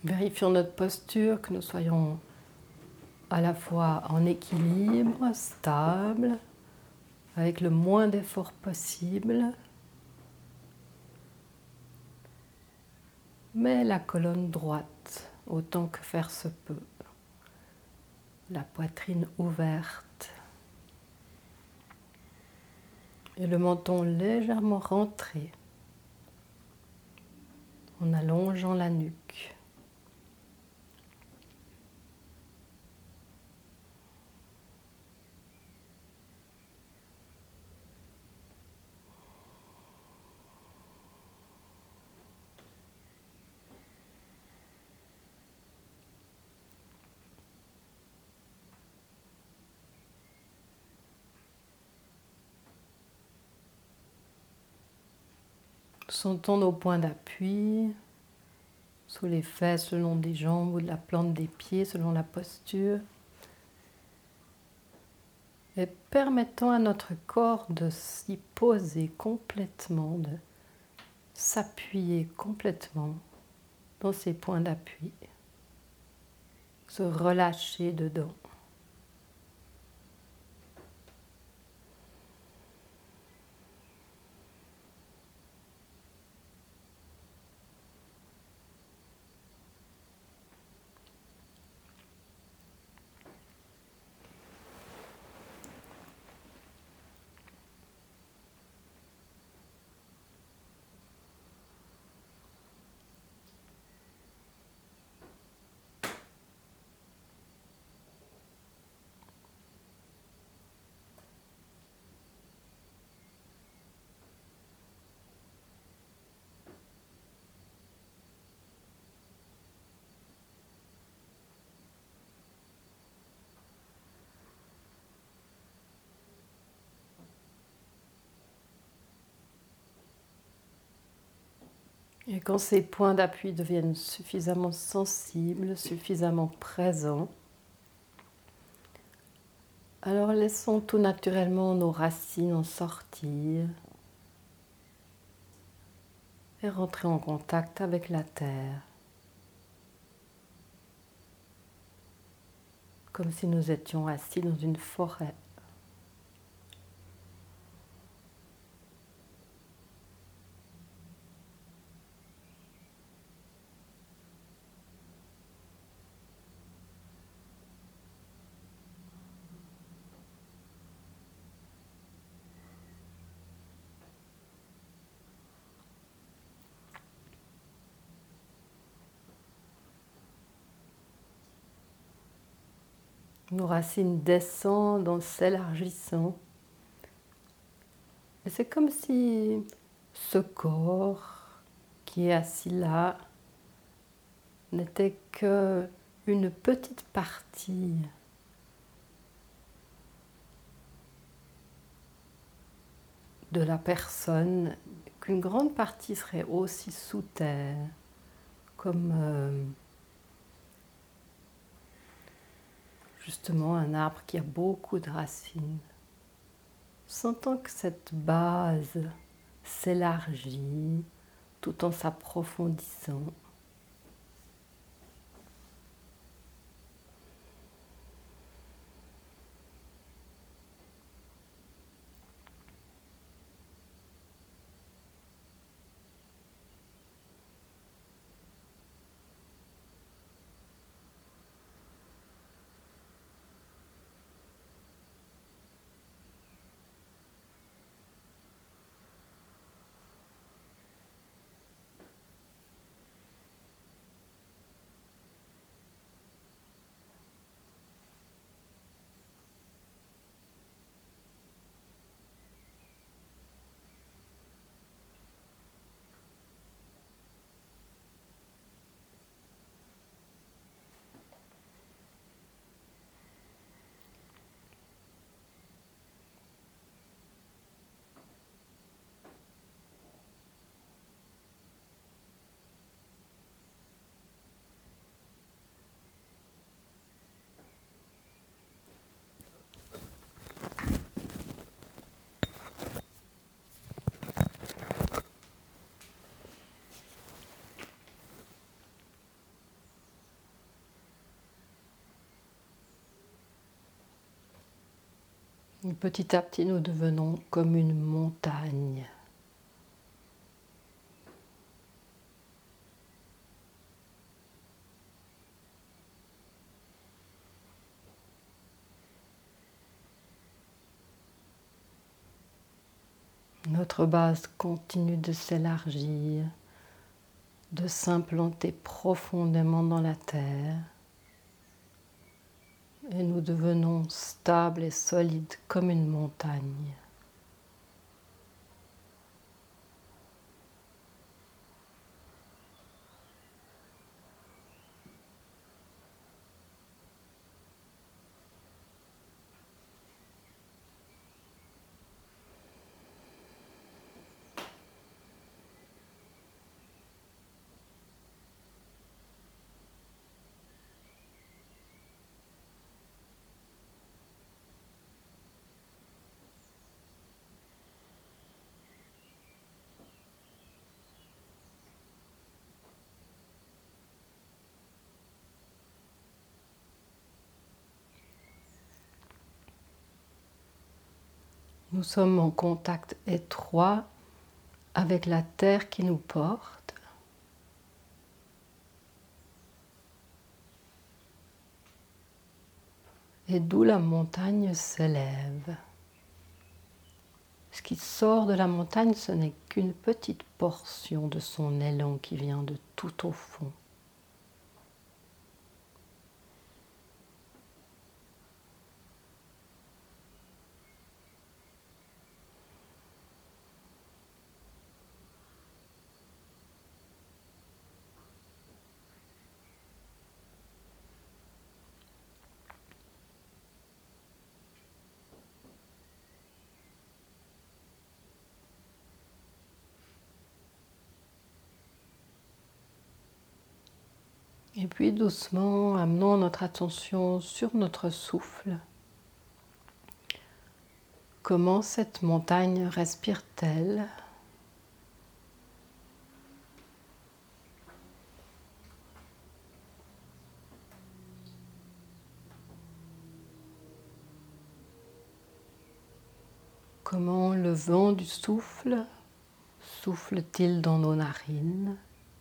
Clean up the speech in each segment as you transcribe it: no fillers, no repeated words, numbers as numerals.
Vérifions notre posture, que nous soyons à la fois en équilibre, stable, avec le moins d'efforts possible, mais la colonne droite, autant que faire se peut, la poitrine ouverte et le menton légèrement rentré en allongeant la nuque. Sentons nos points d'appui sous les fesses, le long des jambes ou de la plante des pieds selon la posture. Et permettons à notre corps de s'y poser complètement, de s'appuyer complètement dans ces points d'appui, se relâcher dedans. Et quand ces points d'appui deviennent suffisamment sensibles, suffisamment présents, alors laissons tout naturellement nos racines en sortir et rentrer en contact avec la terre, comme si nous étions assis dans une forêt. Nos racines descendent en s'élargissant. Et c'est comme si ce corps qui est assis là n'était qu'une petite partie de la personne, qu'une grande partie serait aussi sous terre, comme justement un arbre qui a beaucoup de racines. Sentant que cette base s'élargit tout en s'approfondissant. Et petit à petit, nous devenons comme une montagne. Notre base continue de s'élargir, de s'implanter profondément dans la terre. Et nous devenons stables et solides comme une montagne. Nous sommes en contact étroit avec la terre qui nous porte. Et d'où la montagne s'élève. Ce qui sort de la montagne, ce n'est qu'une petite portion de son élan qui vient de tout au fond. Et puis doucement, amenons notre attention sur notre souffle. Comment cette montagne respire-t-elle ? Comment le vent du souffle souffle-t-il dans nos narines ?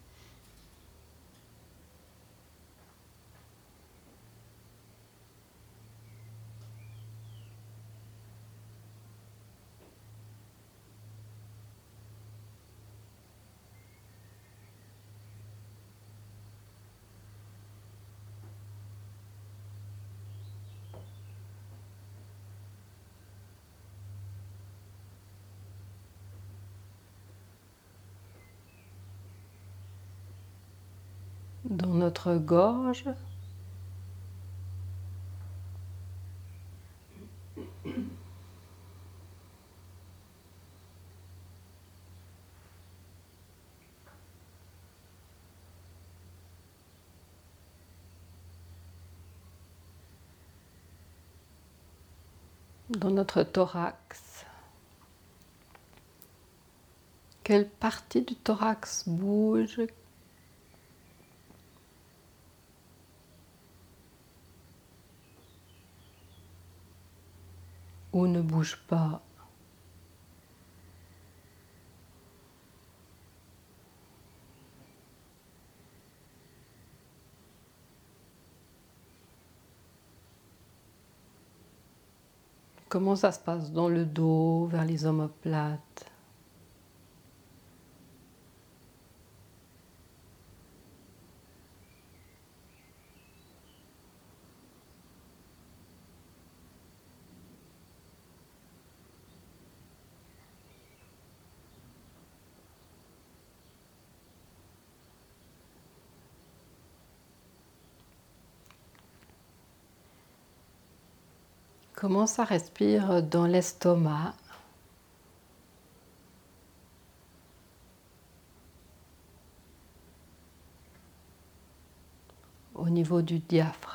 Dans notre gorge, dans notre thorax. Quelle partie du thorax bouge ? Ou ne bouge pas ? Comment ça se passe dans le dos, vers les omoplates ? Comment ça respire dans l'estomac ? Au niveau du diaphragme ?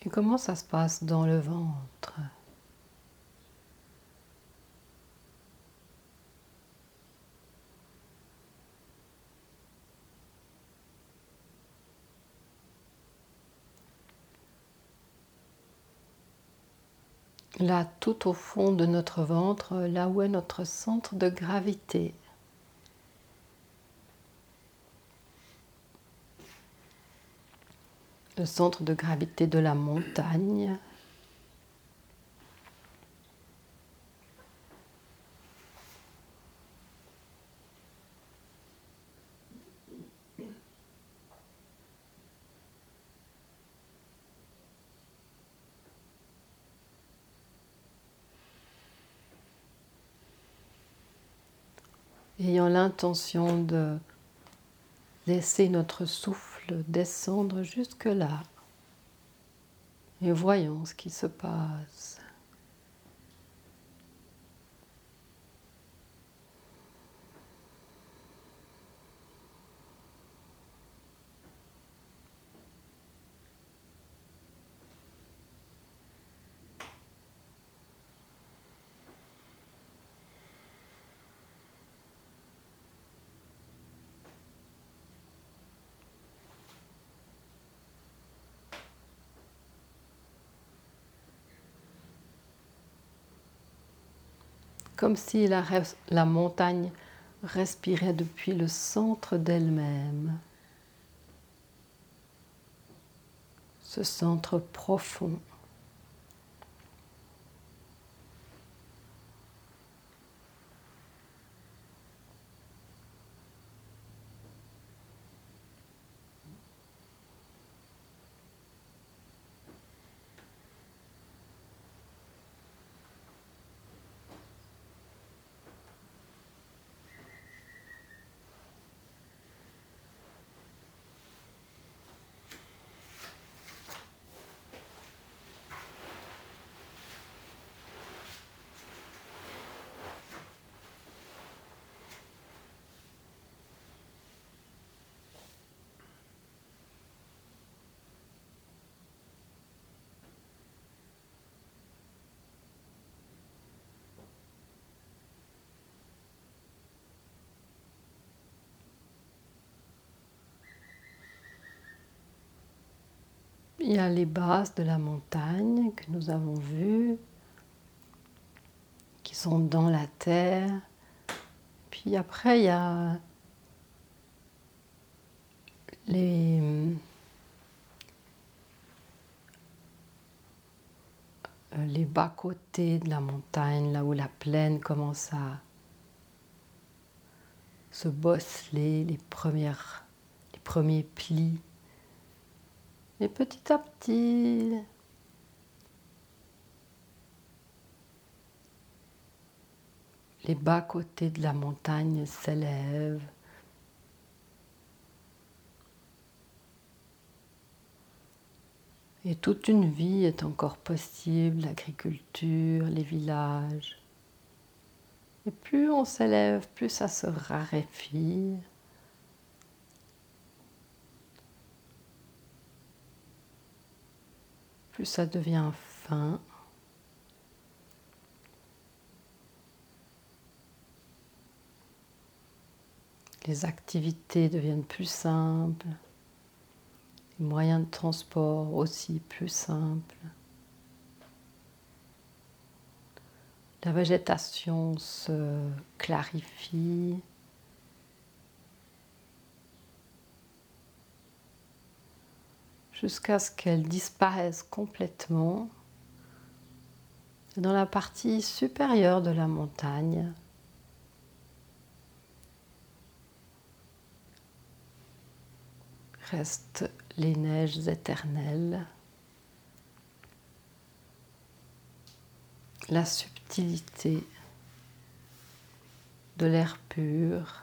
Et comment ça se passe dans le ventre? Là, tout au fond de notre ventre, là où est notre centre de gravité. Le centre de gravité de la montagne. Ayant l'intention de laisser notre souffle descendre jusque-là. Et voyons ce qui se passe. Comme si la montagne respirait depuis le centre d'elle-même. Ce centre profond. Il y a les bases de la montagne que nous avons vues, qui sont dans la terre. Puis après, il y a les bas-côtés de la montagne, là où la plaine commence à se bosseler, les premiers plis. Et petit à petit, les bas-côtés de la montagne s'élèvent. Et toute une vie est encore possible, l'agriculture, les villages. Et plus on s'élève, plus ça se raréfie. Plus ça devient fin. Les activités deviennent plus simples. Les moyens de transport aussi plus simples. La végétation se clarifie. Jusqu'à ce qu'elle disparaisse complètement dans la partie supérieure de la montagne. Restent les neiges éternelles, la subtilité de l'air pur.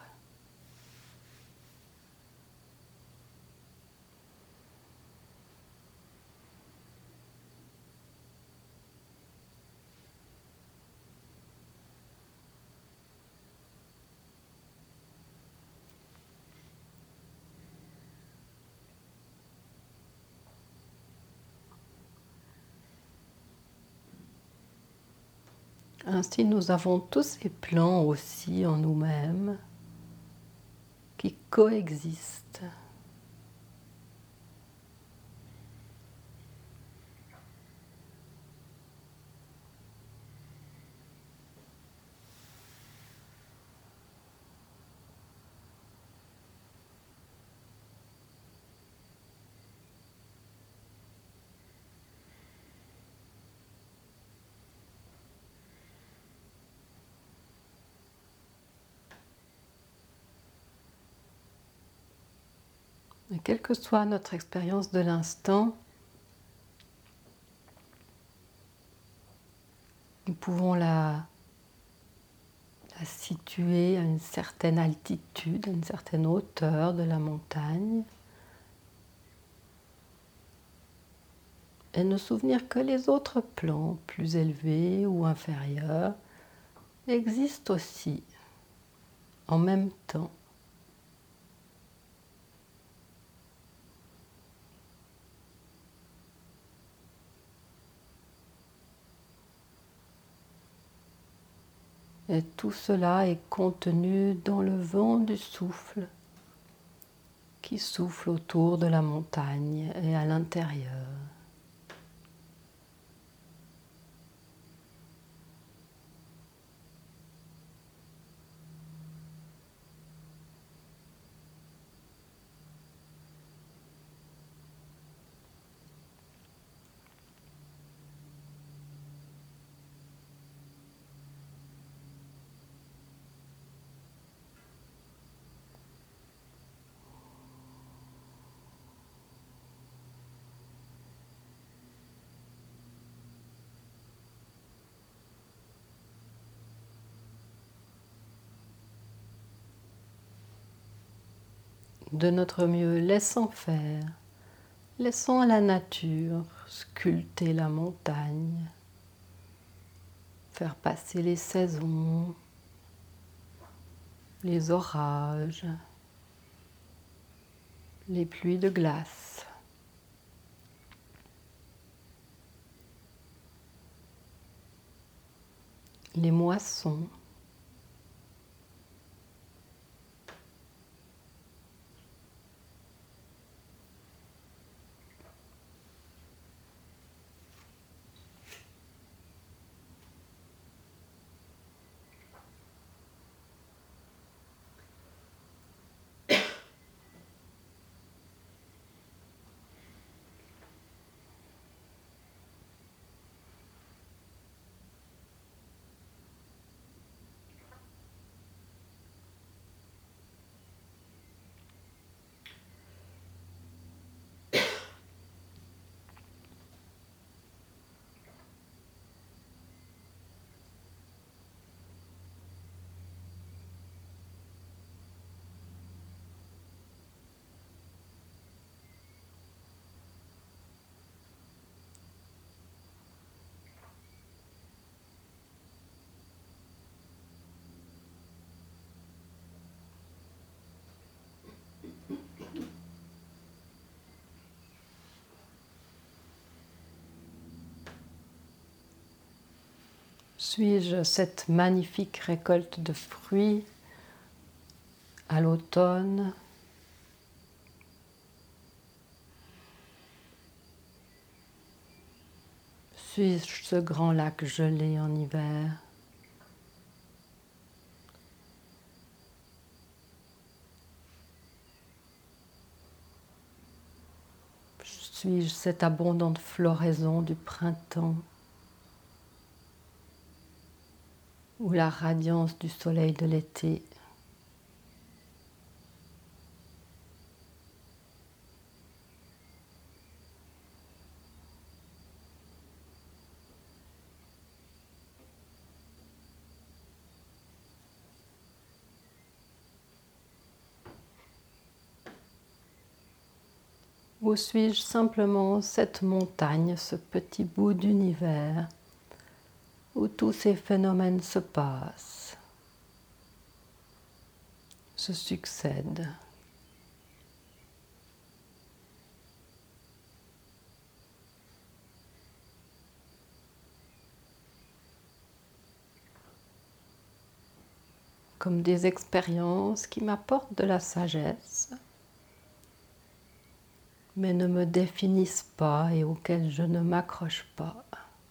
Ainsi, nous avons tous ces plans aussi en nous-mêmes qui coexistent. Et quelle que soit notre expérience de l'instant, nous pouvons la situer à une certaine altitude, à une certaine hauteur de la montagne, et nous souvenir que les autres plans, plus élevés ou inférieurs, existent aussi, en même temps. Et tout cela est contenu dans le vent du souffle qui souffle autour de la montagne et à l'intérieur. De notre mieux, laissons faire, laissons la nature sculpter la montagne, faire passer les saisons, les orages, les pluies de glace. Les moissons. Suis-je cette magnifique récolte de fruits à l'automne? Suis-je ce grand lac gelé en hiver? Suis-je cette abondante floraison du printemps ou la radiance du soleil de l'été? Ou suis-je simplement cette montagne, ce petit bout d'univers où tous ces phénomènes se passent, se succèdent? comme des expériences qui m'apportent de la sagesse, mais ne me définissent pas et auxquelles je ne m'accroche pas.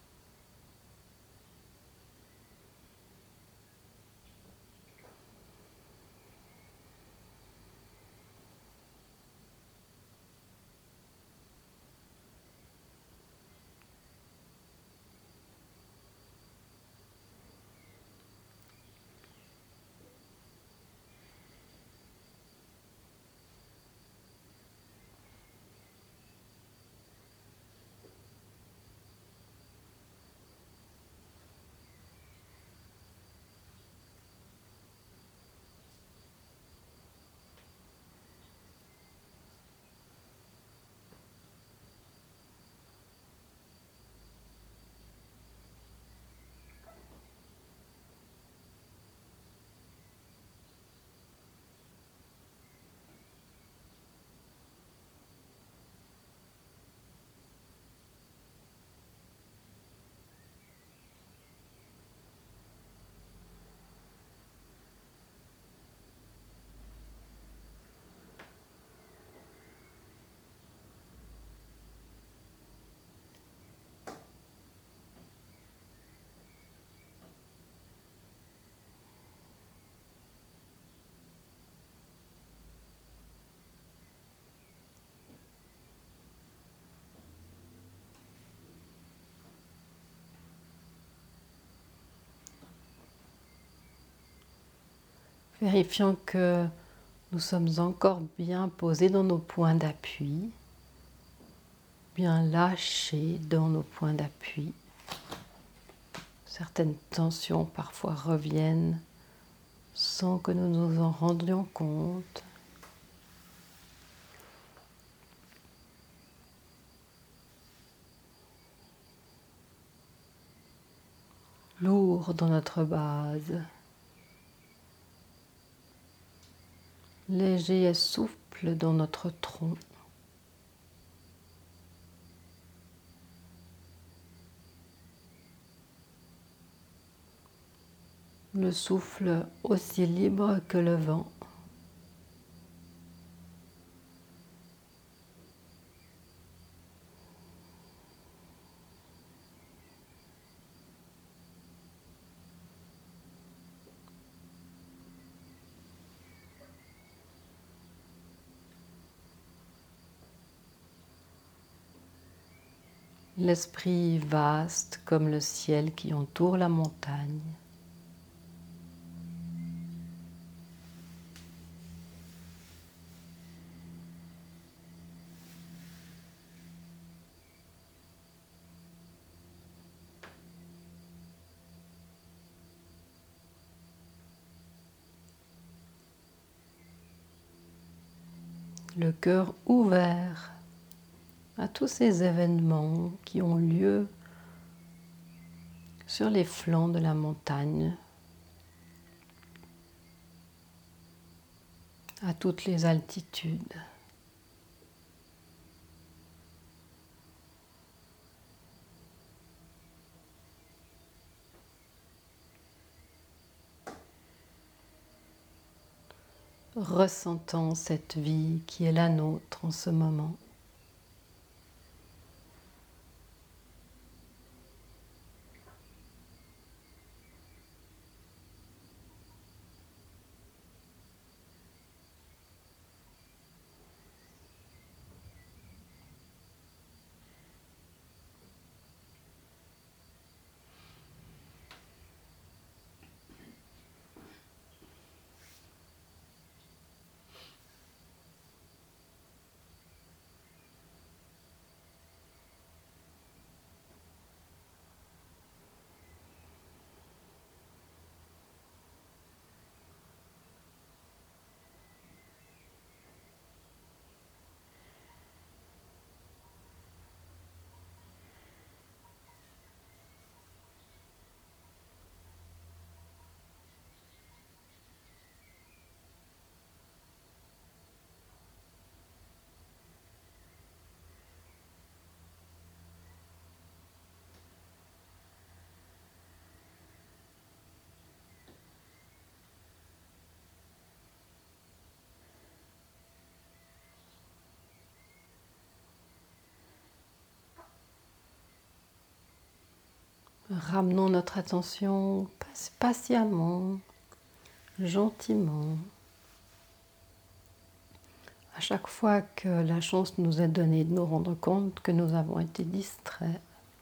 Vérifiant que nous sommes encore bien posés dans nos points d'appui, bien lâchés dans nos points d'appui. Certaines tensions parfois reviennent sans que nous nous en rendions compte. Lourd dans notre base, léger et souple dans notre tronc. Le souffle aussi libre que le vent. L'esprit vaste comme le ciel qui entoure la montagne. Le cœur ouvert à tous ces événements qui ont lieu sur les flancs de la montagne, à toutes les altitudes. Ressentant cette vie qui est la nôtre en ce moment. Ramenons notre attention patiemment, gentiment. À chaque fois que la chance nous est donnée de nous rendre compte que nous avons été distraits,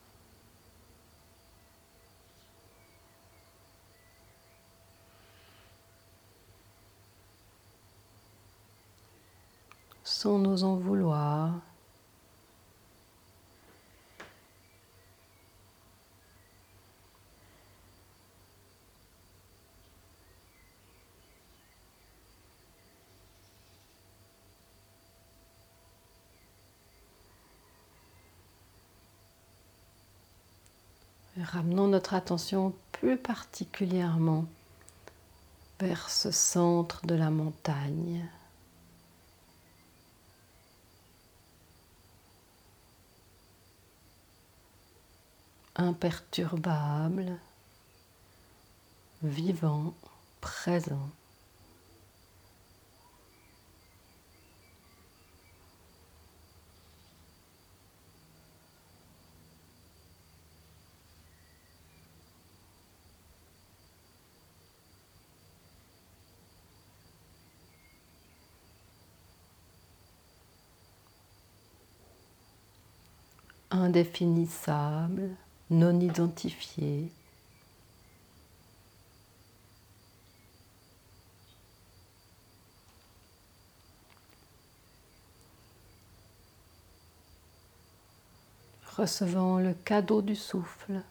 sans nous en vouloir, et ramenons notre attention plus particulièrement vers ce centre de la montagne. Imperturbable, vivant, présent. Indéfinissable, non identifié. Recevant le cadeau du souffle.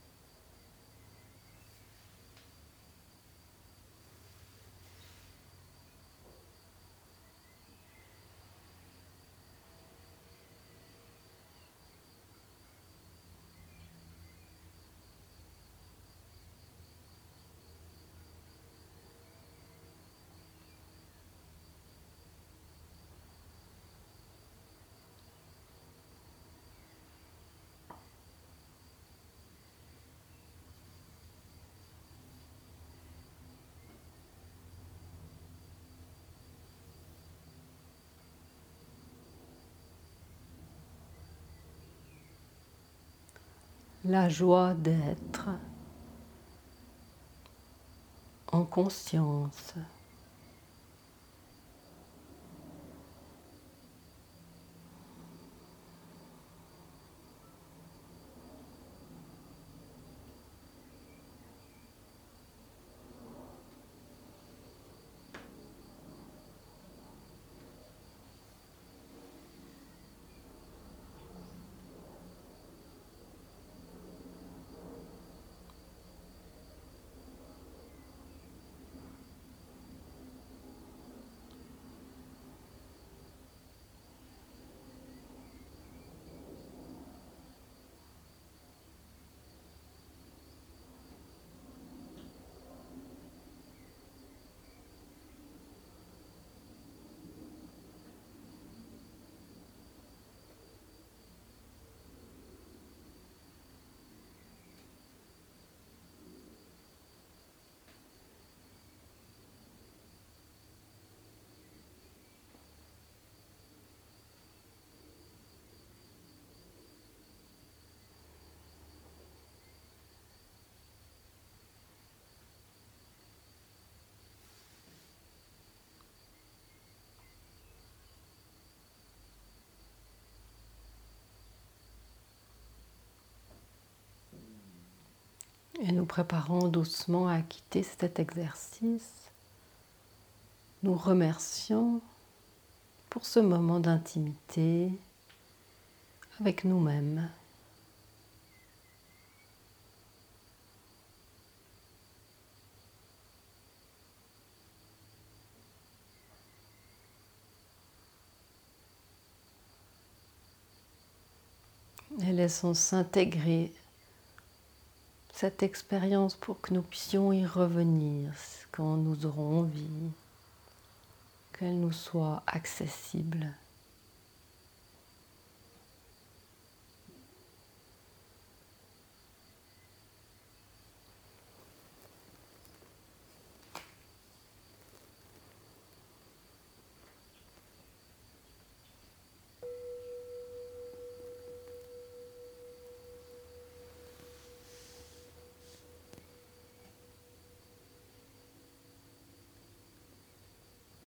La joie d'être en conscience. Et nous préparons doucement à quitter cet exercice. Nous remercions pour ce moment d'intimité avec nous-mêmes. Et laissons s'intégrer cette expérience pour que nous puissions y revenir quand nous aurons envie, qu'elle nous soit accessible.